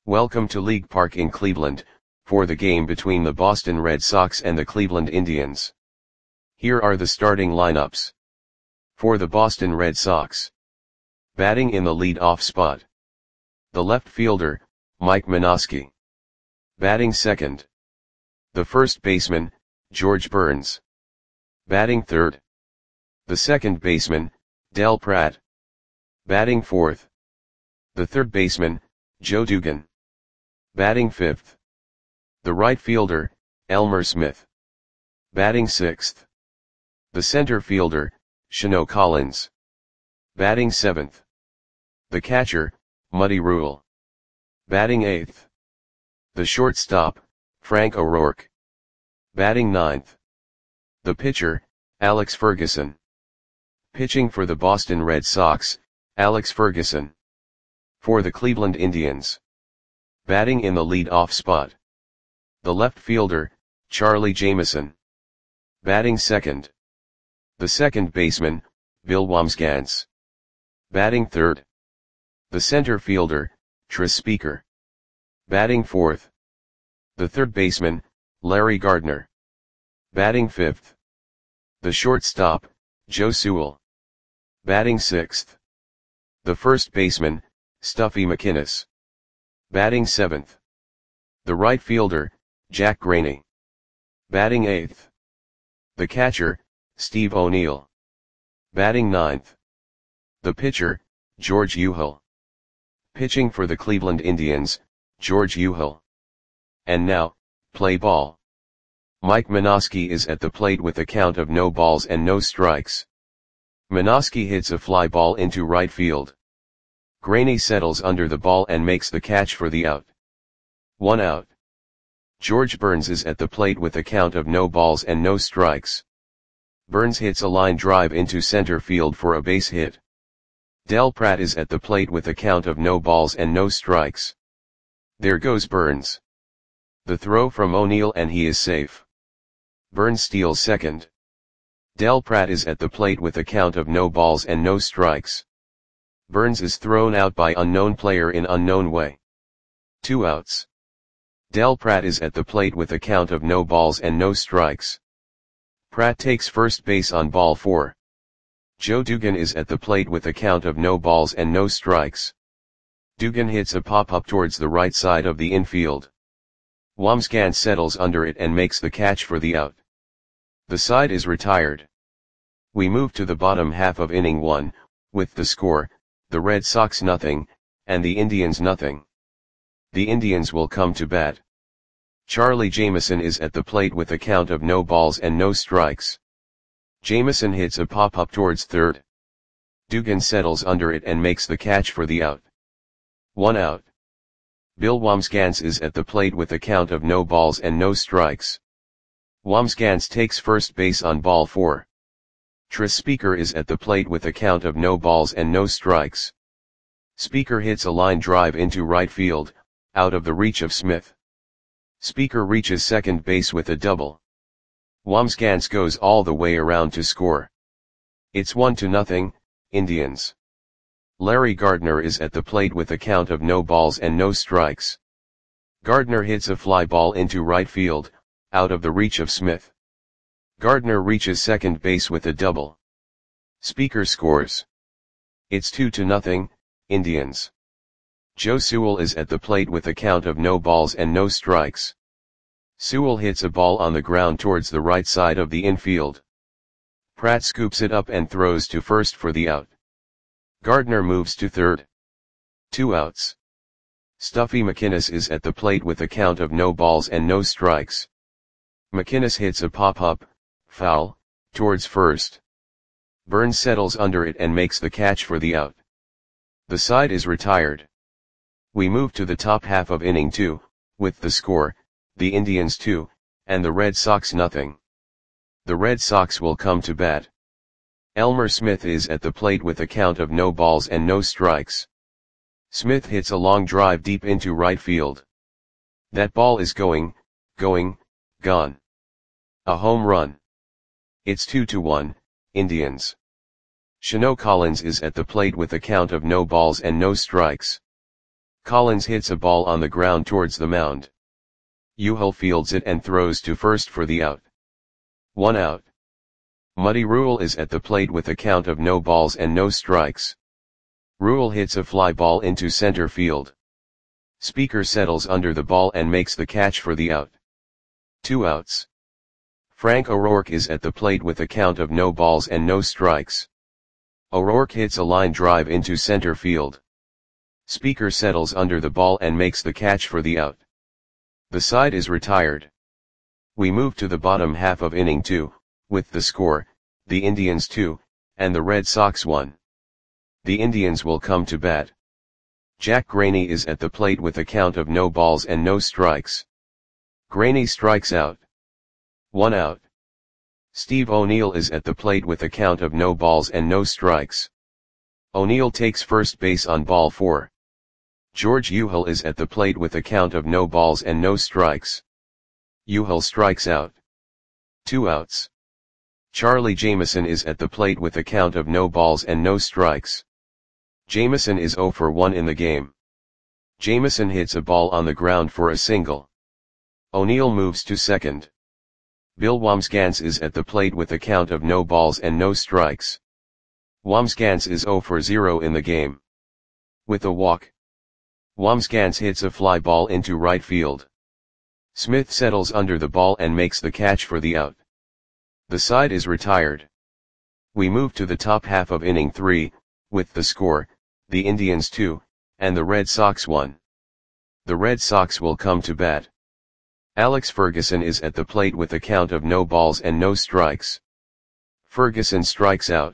Welcome to League Park in Cleveland, for the game between the Boston Red Sox and the Cleveland Indians. Here are the starting lineups. For the Boston Red Sox. Batting in the lead-off spot. The left fielder, Mike Minosky. Batting second. The first baseman, George Burns. Batting third. The second baseman, Del Pratt. Batting fourth. The third baseman, Joe Dugan. Batting fifth. The right fielder, Elmer Smith. Batting sixth. The center fielder, Shano Collins. Batting seventh. The catcher, Muddy Rule. Batting eighth. The shortstop, Frank O'Rourke. Batting ninth. The pitcher, Alex Ferguson. Pitching for the Boston Red Sox, Alex Ferguson. For the Cleveland Indians. Batting in the lead-off spot. The left fielder, Charlie Jameson. Batting second. The second baseman, Bill Wambsgans. Batting third. The center fielder, Tris Speaker. Batting fourth. The third baseman, Larry Gardner. Batting fifth. The shortstop, Joe Sewell. Batting sixth. The first baseman, Stuffy McInnis. Batting seventh. The right fielder, Jack Graney. Batting eighth. The catcher, Steve O'Neill. Batting ninth. The pitcher, George Uhill. Pitching for the Cleveland Indians, George Uhill. And now, play ball. Mike Minosky is at the plate with a count of no balls and no strikes. Minosky hits a fly ball into right field. Graney settles under the ball and makes the catch for the out. 1 out. George Burns is at the plate with a count of no balls and no strikes. Burns hits a line drive into center field for a base hit. Del Pratt is at the plate with a count of no balls and no strikes. There goes Burns. The throw from O'Neill and he is safe. Burns steals second. Del Pratt is at the plate with a count of no balls and no strikes. Burns is thrown out by unknown player in unknown way. 2 outs. Del Pratt is at the plate with a count of no balls and no strikes. Pratt takes first base on ball 4. Joe Dugan is at the plate with a count of no balls and no strikes. Dugan hits a pop-up towards the right side of the infield. Wambsgans settles under it and makes the catch for the out. The side is retired. We move to the bottom half of inning 1, with the score, the Red Sox nothing, and the Indians nothing. The Indians will come to bat. Charlie Jameson is at the plate with a count of no balls and no strikes. Jameson hits a pop-up towards third. Dugan settles under it and makes the catch for the out. 1 out. Bill Wambsgans is at the plate with a count of no balls and no strikes. Wambsgans takes first base on ball 4. Tris Speaker is at the plate with a count of no balls and no strikes. Speaker hits a line drive into right field, out of the reach of Smith. Speaker reaches second base with a double. Wambsgans goes all the way around to score. It's 1-0, Indians. Larry Gardner is at the plate with a count of no balls and no strikes. Gardner hits a fly ball into right field, out of the reach of Smith. Gardner reaches second base with a double. Speaker scores. It's 2-0, Indians. Joe Sewell is at the plate with a count of no balls and no strikes. Sewell hits a ball on the ground towards the right side of the infield. Pratt scoops it up and throws to first for the out. Gardner moves to third. 2 outs. Stuffy McInnis is at the plate with a count of no balls and no strikes. McInnis hits a pop-up, foul, towards first. Burns settles under it and makes the catch for the out. The side is retired. We move to the top half of inning 2, with the score, the Indians 2, and the Red Sox nothing. The Red Sox will come to bat. Elmer Smith is at the plate with a count of no balls and no strikes. Smith hits a long drive deep into right field. That ball is gone. A home run. It's 2-1, Indians. Shano Collins is at the plate with a count of no balls and no strikes. Collins hits a ball on the ground towards the mound. Euchel fields it and throws to first for the out. 1 out. Muddy Rule is at the plate with a count of no balls and no strikes. Rule hits a fly ball into center field. Speaker settles under the ball and makes the catch for the out. 2 outs. Frank O'Rourke is at the plate with a count of no balls and no strikes. O'Rourke hits a line drive into center field. Speaker settles under the ball and makes the catch for the out. The side is retired. We move to the bottom half of inning 2, with the score, the Indians 2, and the Red Sox 1. The Indians will come to bat. Jack Graney is at the plate with a count of no balls and no strikes. Graney strikes out. 1 out. Steve O'Neill is at the plate with a count of no balls and no strikes. O'Neill takes first base on ball 4. George Euchel is at the plate with a count of no balls and no strikes. Euchel strikes out. 2 outs. Charlie Jameson is at the plate with a count of no balls and no strikes. Jameson is 0 for 1 in the game. Jameson hits a ball on the ground for a single. O'Neill moves to second. Bill Wambsgans is at the plate with a count of no balls and no strikes. Wambsgans is 0 for 0 in the game. With a walk, Wambsgans hits a fly ball into right field. Smith settles under the ball and makes the catch for the out. The side is retired. We move to the top half of inning 3, with the score, the Indians 2, and the Red Sox 1. The Red Sox will come to bat. Alex Ferguson is at the plate with a count of no balls and no strikes. Ferguson strikes out.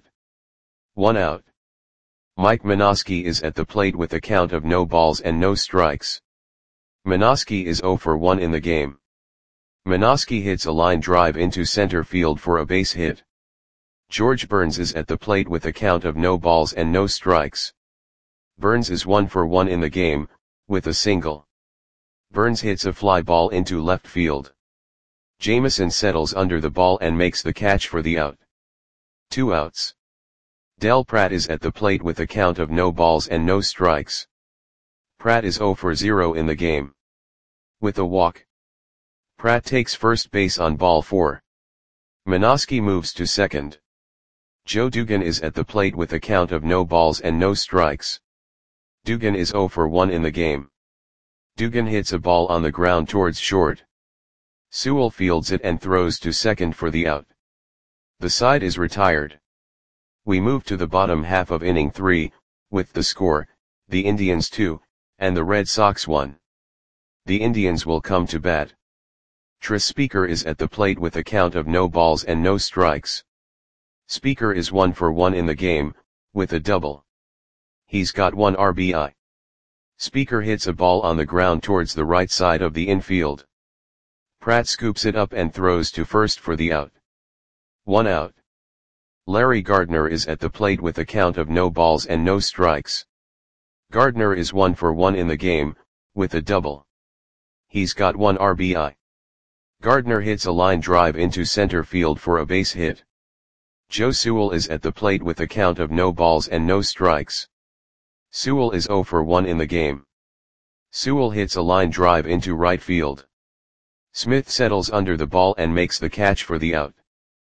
1 out. Mike Minosky is at the plate with a count of no balls and no strikes. Minosky is 0 for 1 in the game. Minosky hits a line drive into center field for a base hit. George Burns is at the plate with a count of no balls and no strikes. Burns is 1 for 1 in the game, with a single. Burns hits a fly ball into left field. Jameson settles under the ball and makes the catch for the out. 2 outs. Del Pratt is at the plate with a count of no balls and no strikes. Pratt is 0 for 0 in the game. With a walk, Pratt takes first base on ball 4. Minosky moves to second. Joe Dugan is at the plate with a count of no balls and no strikes. Dugan is 0 for 1 in the game. Dugan hits a ball on the ground towards short. Sewell fields it and throws to second for the out. The side is retired. We move to the bottom half of inning 3, with the score, the Indians 2, and the Red Sox 1. The Indians will come to bat. Tris Speaker is at the plate with a count of no balls and no strikes. Speaker is 1 for 1 in the game, with a double. He's got 1 RBI. Speaker hits a ball on the ground towards the right side of the infield. Pratt scoops it up and throws to first for the out. 1 out. Larry Gardner is at the plate with a count of no balls and no strikes. Gardner is 1 for 1 in the game, with a double. He's got 1 RBI. Gardner hits a line drive into center field for a base hit. Joe Sewell is at the plate with a count of no balls and no strikes. Sewell is 0 for 1 in the game. Sewell hits a line drive into right field. Smith settles under the ball and makes the catch for the out.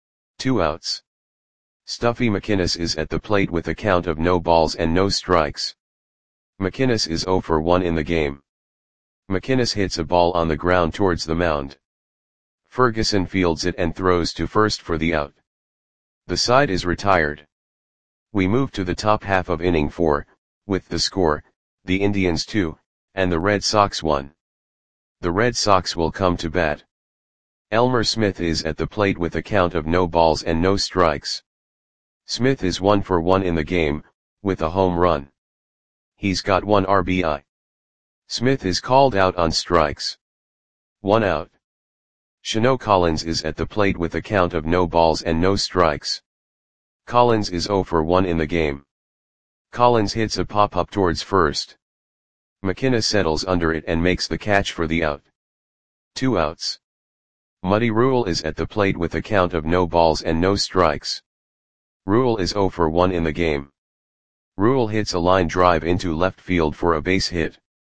2 outs. Stuffy McInnes is at the plate with a count of no balls and no strikes. McInnes is 0 for 1 in the game. McInnes hits a ball on the ground towards the mound. Ferguson fields it and throws to first for the out. The side is retired. We move to the top half of inning 4, with the score, the Indians 2, and the Red Sox 1. The Red Sox will come to bat. Elmer Smith is at the plate with a count of no balls and no strikes. Smith is 1 for 1 in the game, with a home run. He's got 1 RBI. Smith is called out on strikes. 1 out. Shano Collins is at the plate with a count of no balls and no strikes. Collins is 0 for 1 in the game. Collins hits a pop-up towards first. McInnes settles under it and makes the catch for the out. 2 outs. Muddy Rule is at the plate with a count of no balls and no strikes. Rule is 0 for 1 in the game. Rule hits a line drive into left field for a base hit.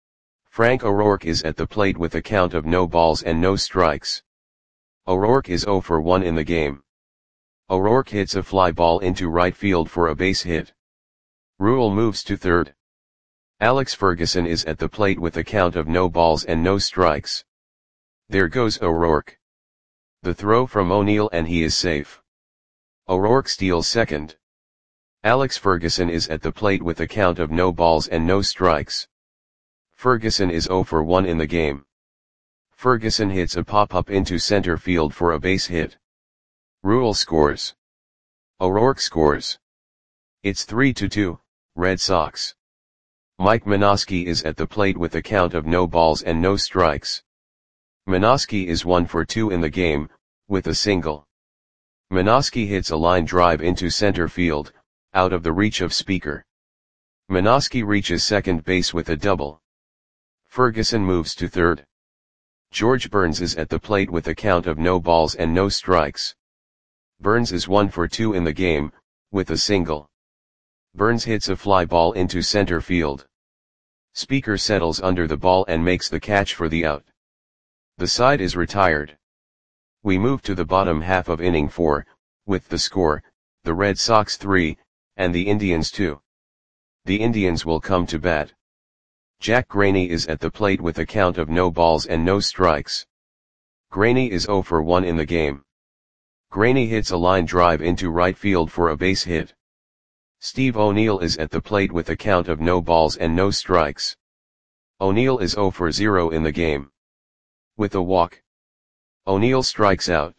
Frank O'Rourke is at the plate with a count of no balls and no strikes. O'Rourke is 0 for 1 in the game. O'Rourke hits a fly ball into right field for a base hit. Rule moves to third. Alex Ferguson is at the plate with a count of no balls and no strikes. There goes O'Rourke. The throw from O'Neill and he is safe. O'Rourke steals second. Alex Ferguson is at the plate with a count of no balls and no strikes. Ferguson is 0 for 1 in the game. Ferguson hits a pop-up into center field for a base hit. Rule scores. O'Rourke scores. It's 3-2, Red Sox. Mike Minosky is at the plate with a count of no balls and no strikes. Minosky is 1 for 2 in the game, with a single. Minosky hits a line drive into center field, out of the reach of Speaker. Minosky reaches second base with a double. Ferguson moves to third. George Burns is at the plate with a count of no balls and no strikes. Burns is 1 for 2 in the game, with a single. Burns hits a fly ball into center field. Speaker settles under the ball and makes the catch for the out. The side is retired. We move to the bottom half of inning 4, with the score, the Red Sox 3, and the Indians 2. The Indians will come to bat. Jack Graney is at the plate with a count of no balls and no strikes. Graney is 0 for 1 in the game. Graney hits a line drive into right field for a base hit. Steve O'Neill is at the plate with a count of no balls and no strikes. O'Neill is 0 for 0 in the game. With a walk. O'Neill strikes out.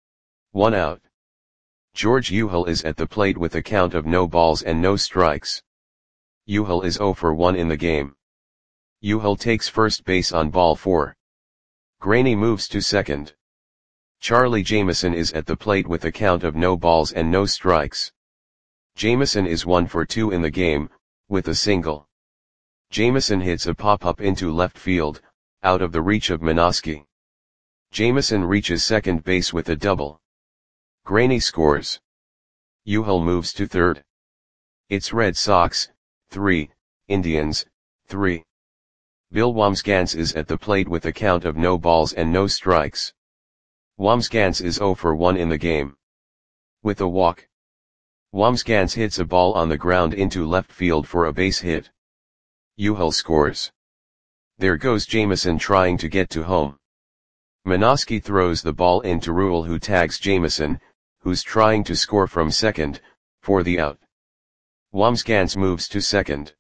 1 out. George Uhel is at the plate with a count of no balls and no strikes. Uhel is 0 for 1 in the game. Uhel takes first base on ball 4. Graney moves to second. Charlie Jameson is at the plate with a count of no balls and no strikes. Jameson is 1 for 2 in the game, with a single. Jameson hits a pop-up into left field, out of the reach of Minosky. Jameson reaches second base with a double. Graney scores. Uhel moves to third. It's Red Sox, 3, Indians, 3. Bill Wambsgans is at the plate with a count of no balls and no strikes. Wambsgans is 0 for 1 in the game. With a walk. Wambsgans hits a ball on the ground into left field for a base hit. Uhel scores. There goes Jameson trying to get to home. Minosky throws the ball into Rule, who tags Jameson, who's trying to score from second, for the out. Wambsgans moves to second.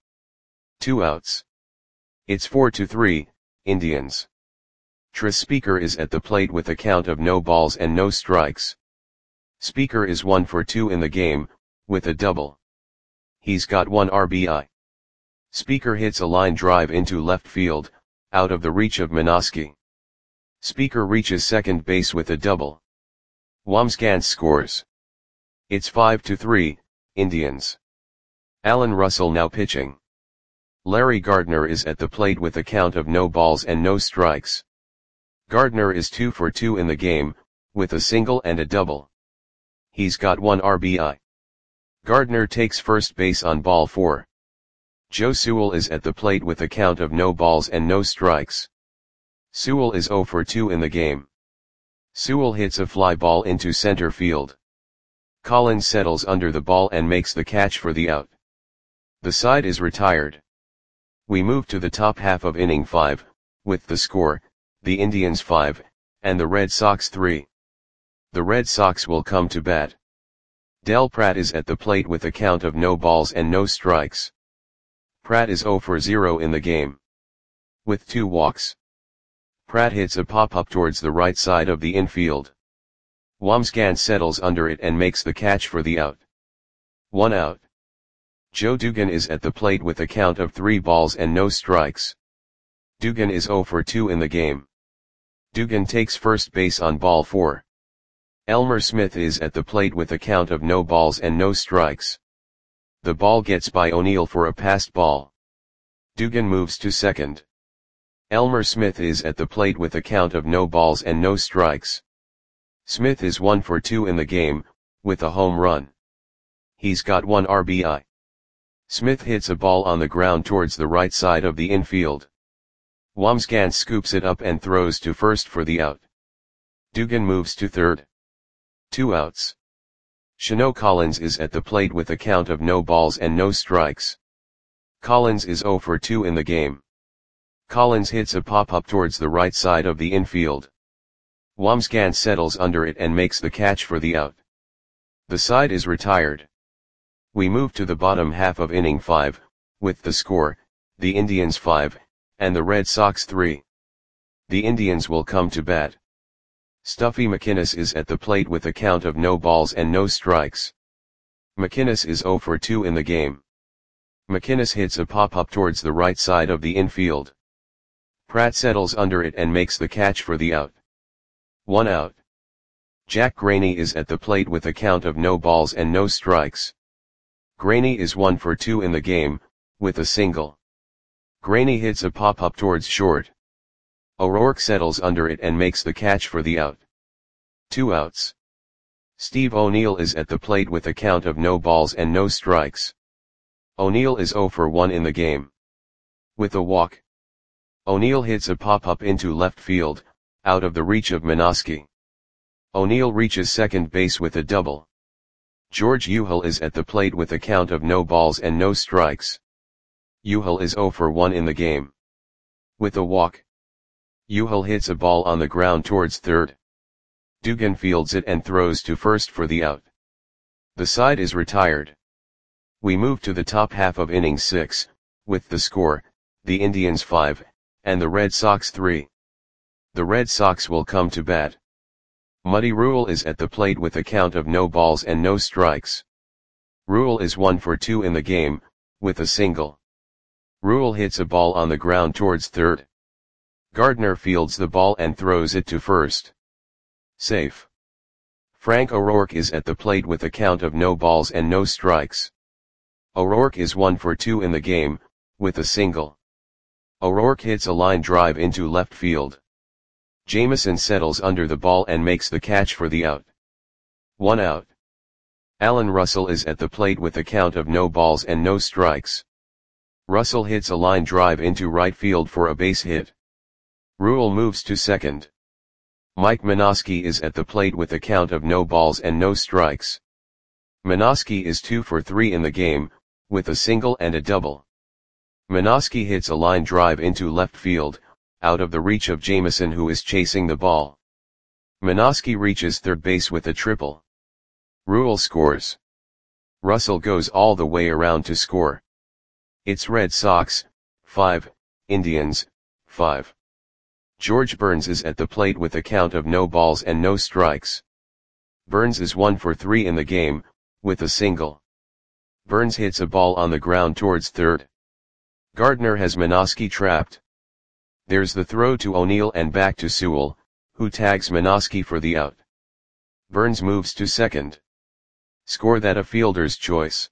2 outs. It's 4-3, Indians. Tris Speaker is at the plate with a count of no balls and no strikes. Speaker is 1 for 2 in the game, with a double. He's got 1 RBI. Speaker hits a line drive into left field, out of the reach of Minosky. Speaker reaches second base with a double. Wambsgans scores. It's 5-3, Indians. Alan Russell now pitching. Larry Gardner is at the plate with a count of no balls and no strikes. Gardner is 2 for 2 in the game, with a single and a double. He's got 1 RBI. Gardner takes first base on ball 4. Joe Sewell is at the plate with a count of no balls and no strikes. Sewell is 0 for 2 in the game. Sewell hits a fly ball into center field. Collins settles under the ball and makes the catch for the out. The side is retired. We move to the top half of inning 5, with the score, the Indians 5, and the Red Sox 3. The Red Sox will come to bat. Del Pratt is at the plate with a count of no balls and no strikes. Pratt is 0 for 0 in the game. With 2 walks. Pratt hits a pop-up towards the right side of the infield. Wambsgans settles under it and makes the catch for the out. 1 out. Joe Dugan is at the plate with a count of 3 balls and no strikes. Dugan is 0 for 2 in the game. Dugan takes first base on ball 4. Elmer Smith is at the plate with a count of no balls and no strikes. The ball gets by O'Neill for a passed ball. Dugan moves to second. Elmer Smith is at the plate with a count of no balls and no strikes. Smith is 1 for 2 in the game, with a home run. He's got 1 RBI. Smith hits a ball on the ground towards the right side of the infield. Wamsgans scoops it up and throws to first for the out. Dugan moves to third. 2 outs. Shano Collins is at the plate with a count of no balls and no strikes. Collins is 0 for 2 in the game. Collins hits a pop-up towards the right side of the infield. Wamsgans settles under it and makes the catch for the out. The side is retired. We move to the bottom half of inning 5, with the score, the Indians 5, and the Red Sox 3. The Indians will come to bat. Stuffy McInnes is at the plate with a count of no balls and no strikes. McInnes is 0 for 2 in the game. McInnes hits a pop-up towards the right side of the infield. Pratt settles under it and makes the catch for the out. 1 out. Jack Graney is at the plate with a count of no balls and no strikes. Graney is 1 for 2 in the game, with a single. Graney hits a pop-up towards short. O'Rourke settles under it and makes the catch for the out. 2 outs. Steve O'Neill is at the plate with a count of no balls and no strikes. O'Neill is 0 for 1 in the game. With a walk. O'Neill hits a pop-up into left field, out of the reach of Minosky. O'Neill reaches second base with a double. George Uhel is at the plate with a count of no balls and no strikes. Uhel is 0 for 1 in the game. With a walk. Uhel hits a ball on the ground towards third. Dugan fields it and throws to first for the out. The side is retired. We move to the top half of inning 6, with the score, the Indians 5, and the Red Sox 3. The Red Sox will come to bat. Muddy Rule is at the plate with a count of no balls and no strikes. Rule is 1 for 2 in the game, with a single. Rule hits a ball on the ground towards third. Gardner fields the ball and throws it to first. Safe. Frank O'Rourke is at the plate with a count of no balls and no strikes. O'Rourke is 1 for 2 in the game, with a single. O'Rourke hits a line drive into left field. Jameson settles under the ball and makes the catch for the out. 1 out. Alan Russell is at the plate with a count of no balls and no strikes. Russell hits a line drive into right field for a base hit. Rule moves to second. Mike Minosky is at the plate with a count of no balls and no strikes. Minosky is 2 for 3 in the game, with a single and a double. Minosky hits a line drive into left field, out of the reach of Jameson who is chasing the ball. Minosky reaches third base with a triple. Rule scores. Russell goes all the way around to score. It's Red Sox, 5, Indians, 5. George Burns is at the plate with a count of no balls and no strikes. Burns is 1 for 3 in the game, with a single. Burns hits a ball on the ground towards third. Gardner has Minosky trapped. There's the throw to O'Neill and back to Sewell, who tags Minosky for the out. Burns moves to second. Score that a fielder's choice.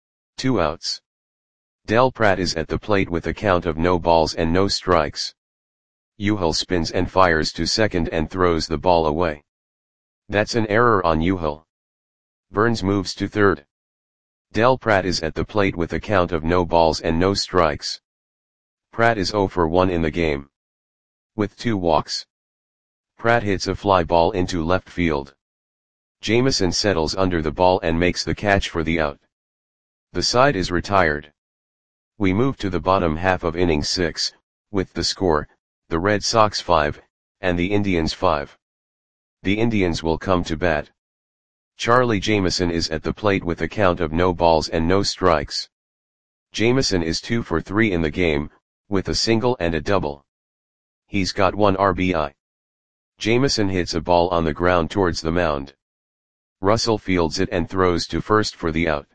2 outs. Del Pratt is at the plate with a count of no balls and no strikes. Uhel spins and fires to second and throws the ball away. That's an error on Uhel. Burns moves to third. Del Pratt is at the plate with a count of no balls and no strikes. Pratt is 0 for 1 in the game. With 2 walks. Pratt hits a fly ball into left field. Jameson settles under the ball and makes the catch for the out. The side is retired. We move to the bottom half of inning 6, with the score, the Red Sox 5, and the Indians 5. The Indians will come to bat. Charlie Jameson is at the plate with a count of no balls and no strikes. Jameson is 2 for 3 in the game, with a single and a double. He's got 1 RBI. Jameson hits a ball on the ground towards the mound. Russell fields it and throws to first for the out.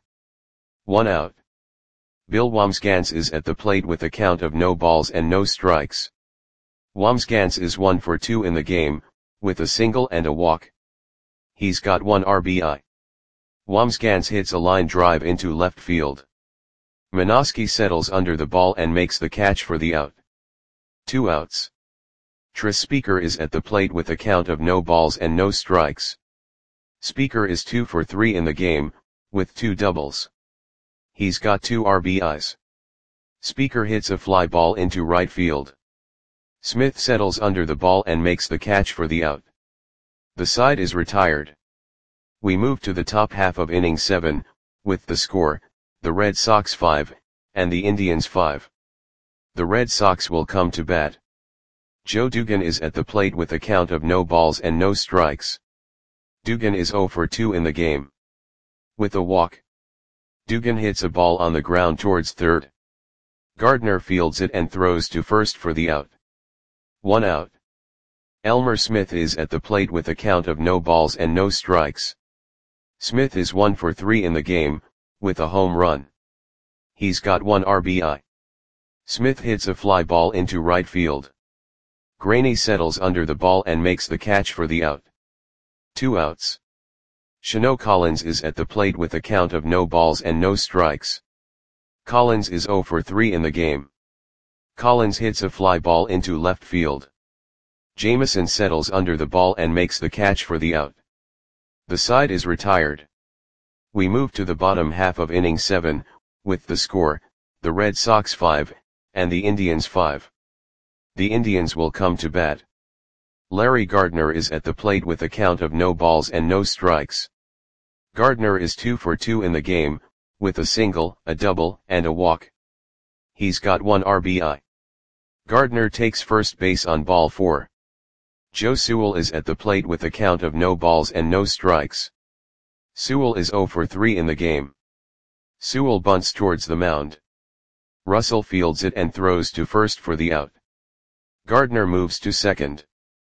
1 out. Bill Wamsgans is at the plate with a count of no balls and no strikes. Wamsgans is 1 for 2 in the game, with a single and a walk. He's got 1 RBI. Wamsgans hits a line drive into left field. Minosky settles under the ball and makes the catch for the out. 2 outs. Tris Speaker is at the plate with a count of no balls and no strikes. Speaker is 2 for 3 in the game, with 2 doubles. He's got 2 RBIs. Speaker hits a fly ball into right field. Smith settles under the ball and makes the catch for the out. The side is retired. We move to the top half of inning 7, with the score, the Red Sox 5, and the Indians 5. The Red Sox will come to bat. Joe Dugan is at the plate with a count of no balls and no strikes. Dugan is 0 for 2 in the game. With a walk, Dugan hits a ball on the ground towards third. Gardner fields it and throws to first for the out. 1 out. Elmer Smith is at the plate with a count of no balls and no strikes. Smith is 1 for 3 in the game, with a home run. He's got 1 RBI. Smith hits a fly ball into right field. Graney settles under the ball and makes the catch for the out. 2 outs. Shano Collins is at the plate with a count of no balls and no strikes. Collins is 0 for 3 in the game. Collins hits a fly ball into left field. Jameson settles under the ball and makes the catch for the out. The side is retired. We move to the bottom half of inning 7, with the score, the Red Sox 5, and the Indians 5. The Indians will come to bat. Larry Gardner is at the plate with a count of no balls and no strikes. Gardner is 2 for 2 in the game, with a single, a double, and a walk. He's got 1 RBI. Gardner takes first base on ball 4. Joe Sewell is at the plate with a count of no balls and no strikes. Sewell is 0 for 3 in the game. Sewell bunts towards the mound. Russell fields it and throws to first for the out. Gardner moves to second.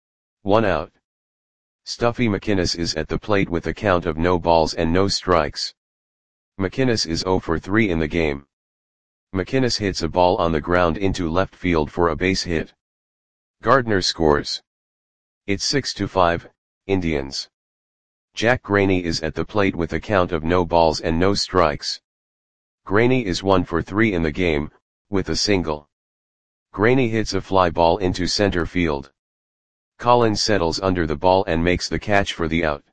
1 out. Stuffy McInnes is at the plate with a count of no balls and no strikes. McInnes is 0 for 3 in the game. McInnes hits a ball on the ground into left field for a base hit. Gardner scores. It's 6-5, Indians. Jack Graney is at the plate with a count of no balls and no strikes. Graney is 1 for 3 in the game, with a single. Graney hits a fly ball into center field. Collins settles under the ball and makes the catch for the out.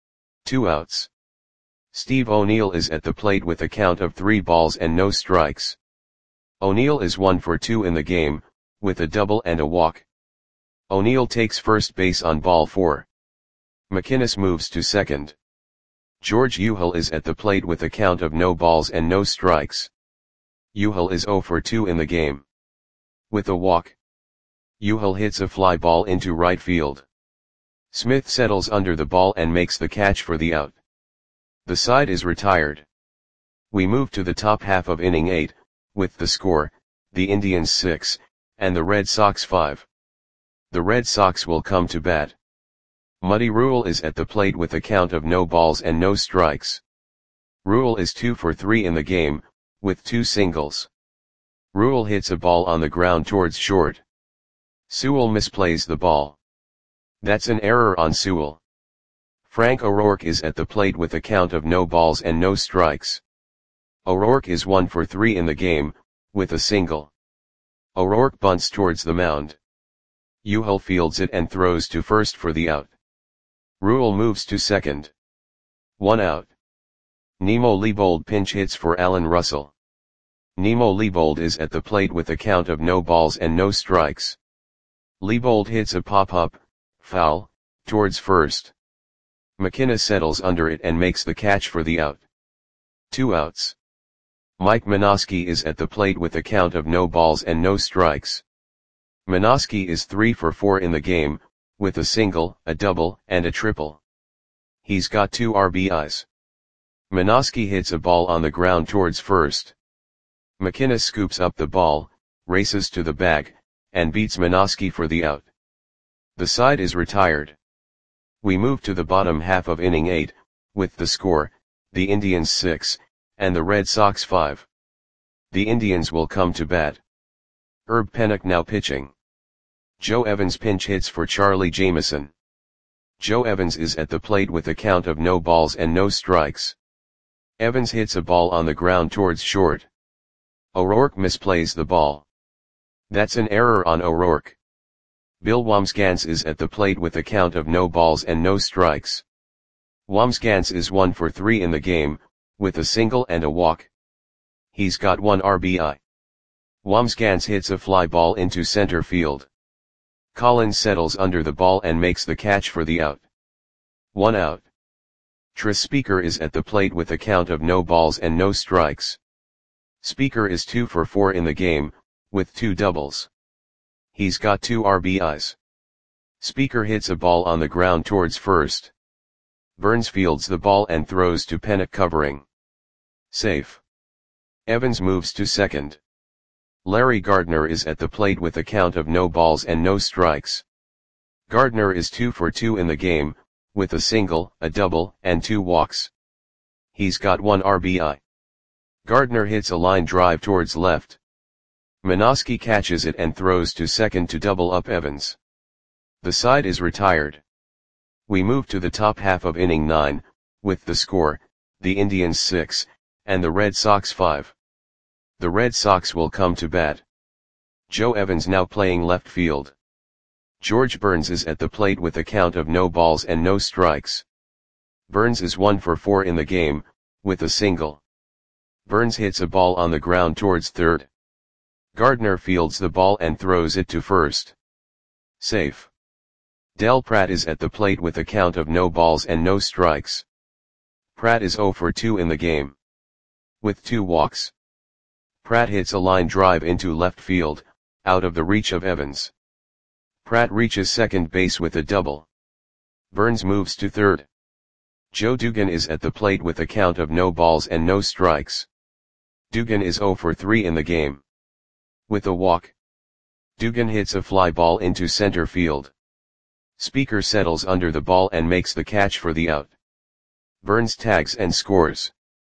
2 outs. Steve O'Neill is at the plate with a count of 3 balls and no strikes. O'Neill is 1 for 2 in the game, with a double and a walk. O'Neill takes first base on ball 4. McInnes moves to second. George Uhel is at the plate with a count of no balls and no strikes. Uhel is 0 for 2 in the game. With a walk, Uhel hits a fly ball into right field. Smith settles under the ball and makes the catch for the out. The side is retired. We move to the top half of inning 8, with the score, the Indians 6, and the Red Sox 5. The Red Sox will come to bat. Muddy Rule is at the plate with a count of no balls and no strikes. Rule is 2 for 3 in the game, with 2 singles. Rule hits a ball on the ground towards short. Sewell misplays the ball. That's an error on Sewell. Frank O'Rourke is at the plate with a count of no balls and no strikes. O'Rourke is 1 for 3 in the game, with a single. O'Rourke bunts towards the mound. Uhel fields it and throws to first for the out. Rule moves to second. 1 out. Nemo Leibold pinch hits for Alan Russell. Nemo Leibold is at the plate with a count of no balls and no strikes. Leibold hits a pop-up, foul, towards first. McInnes settles under it and makes the catch for the out. 2 outs. Mike Minosky is at the plate with a count of no balls and no strikes. Minosky is 3 for 4 in the game, with a single, a double, and a triple. He's got 2 RBIs. Minosky hits a ball on the ground towards first. McInnes scoops up the ball, races to the bag, and beats Minosky for the out. The side is retired. We move to the bottom half of inning 8, with the score, the Indians 6, and the Red Sox 5. The Indians will come to bat. Herb Pennock now pitching. Joe Evans pinch hits for Charlie Jameson. Joe Evans is at the plate with a count of no balls and no strikes. Evans hits a ball on the ground towards short. O'Rourke misplays the ball. That's an error on O'Rourke. Bill Wambsgans is at the plate with a count of no balls and no strikes. Wambsgans is 1 for 3 in the game, with a single and a walk. He's got 1 RBI. Wambsgans hits a fly ball into center field. Collins settles under the ball and makes the catch for the out. 1 out. Tris Speaker is at the plate with a count of no balls and no strikes. Speaker is 2 for 4 in the game, with 2 doubles. He's got 2 RBIs. Speaker hits a ball on the ground towards first. Burns fields the ball and throws to Pennock covering. Safe. Evans moves to second. Larry Gardner is at the plate with a count of no balls and no strikes. Gardner is 2 for 2 in the game, with a single, a double, and 2 walks. He's got 1 RBI. Gardner hits a line drive towards left. Minosky catches it and throws to second to double up Evans. The side is retired. We move to the top half of inning 9, with the score, the Indians 6, and the Red Sox 5. The Red Sox will come to bat. Joe Evans now playing left field. George Burns is at the plate with a count of no balls and no strikes. Burns is 1 for 4 in the game, with a single. Burns hits a ball on the ground towards third. Gardner fields the ball and throws it to first. Safe. Del Pratt is at the plate with a count of no balls and no strikes. Pratt is 0 for 2 in the game, with 2 walks. Pratt hits a line drive into left field, out of the reach of Evans. Pratt reaches second base with a double. Burns moves to third. Joe Dugan is at the plate with a count of no balls and no strikes. Dugan is 0 for 3 in the game, with a walk. Dugan hits a fly ball into center field. Speaker settles under the ball and makes the catch for the out. Burns tags and scores.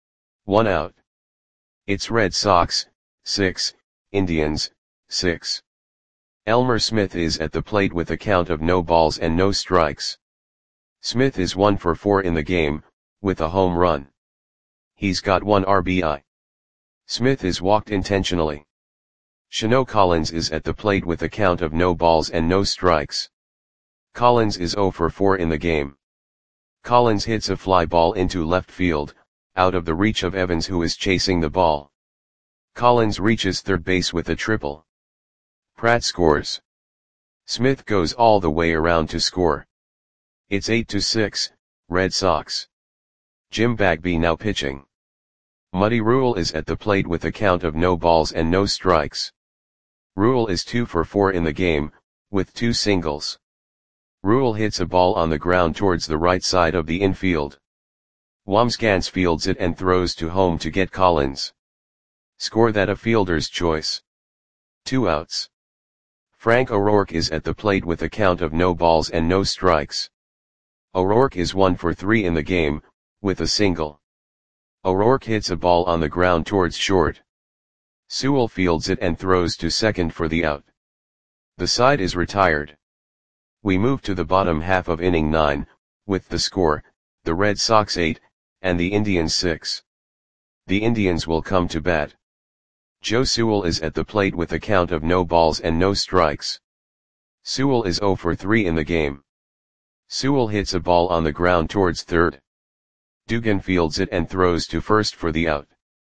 1 out. It's Red Sox, 6, Indians, 6. Elmer Smith is at the plate with a count of no balls and no strikes. Smith is 1 for 4 in the game, with a home run. He's got 1 RBI. Smith is walked intentionally. Shano Collins is at the plate with a count of no balls and no strikes. Collins is 0 for 4 in the game. Collins hits a fly ball into left field, out of the reach of Evans who is chasing the ball. Collins reaches third base with a triple. Pratt scores. Smith goes all the way around to score. It's 8-6, Red Sox. Jim Bagby now pitching. Muddy Rule is at the plate with a count of no balls and no strikes. Rule is 2 for 4 in the game, with 2 singles. Rule hits a ball on the ground towards the right side of the infield. Wamsgans fields it and throws to home to get Collins. Score that a fielder's choice. 2 outs. Frank O'Rourke is at the plate with a count of no balls and no strikes. O'Rourke is 1 for 3 in the game, with a single. O'Rourke hits a ball on the ground towards short. Sewell fields it and throws to second for the out. The side is retired. We move to the bottom half of inning 9, with the score, the Red Sox 8, and the Indians 6. The Indians will come to bat. Joe Sewell is at the plate with a count of no balls and no strikes. Sewell is 0 for 3 in the game. Sewell hits a ball on the ground towards third. Dugan fields it and throws to first for the out.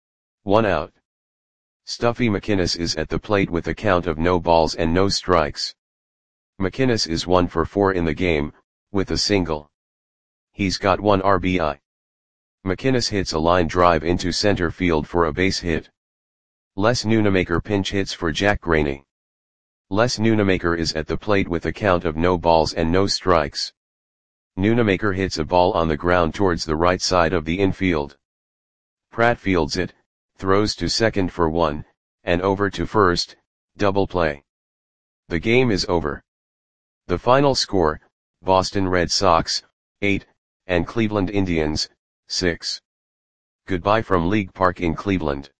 1 out. Stuffy McInnes is at the plate with a count of no balls and no strikes. McInnes is 1 for 4 in the game, with a single. He's got 1 RBI. McInnes hits a line drive into center field for a base hit. Les Nunemaker pinch hits for Jack Graney. Les Nunemaker is at the plate with a count of no balls and no strikes. Nunemaker hits a ball on the ground towards the right side of the infield. Pratt fields it, throws to second for 1, and over to first, double play. The game is over. The final score, Boston Red Sox, 8, and Cleveland Indians, 6. Goodbye from League Park in Cleveland.